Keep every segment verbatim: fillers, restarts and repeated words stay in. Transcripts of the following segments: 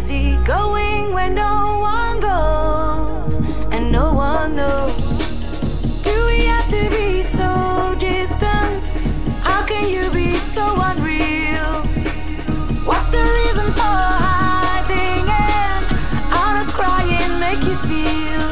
easy going where no one goes and no one knows. Do we have to be so distant? How can you be so unreal? What's the reason for hiding and honest crying make you feel?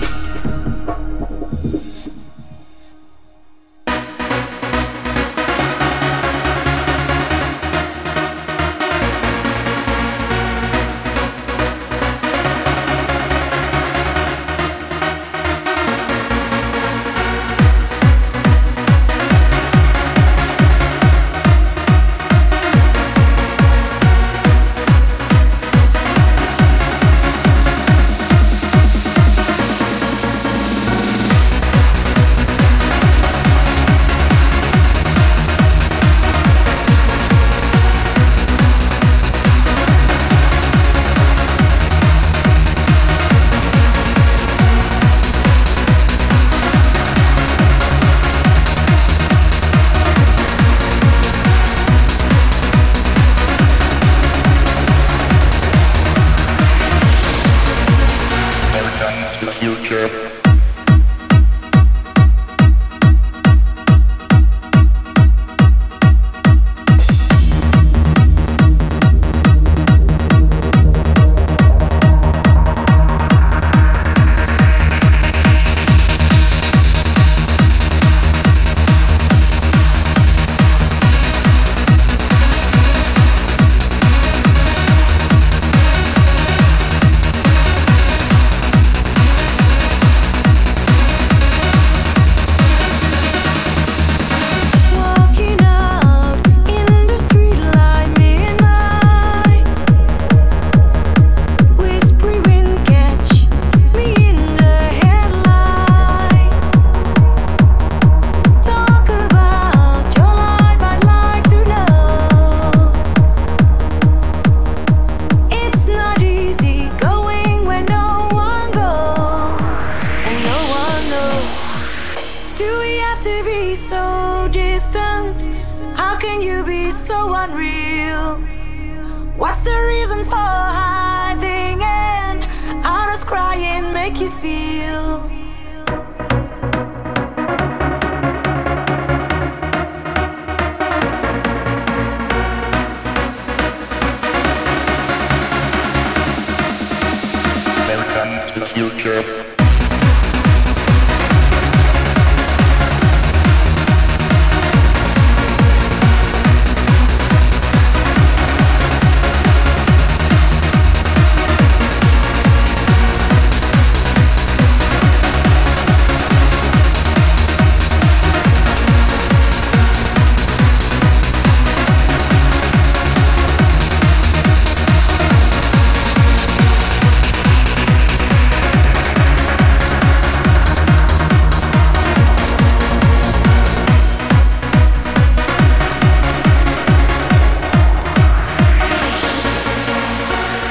So distant, how can you be so unreal? What's the reason for hiding and honest crying make you feel?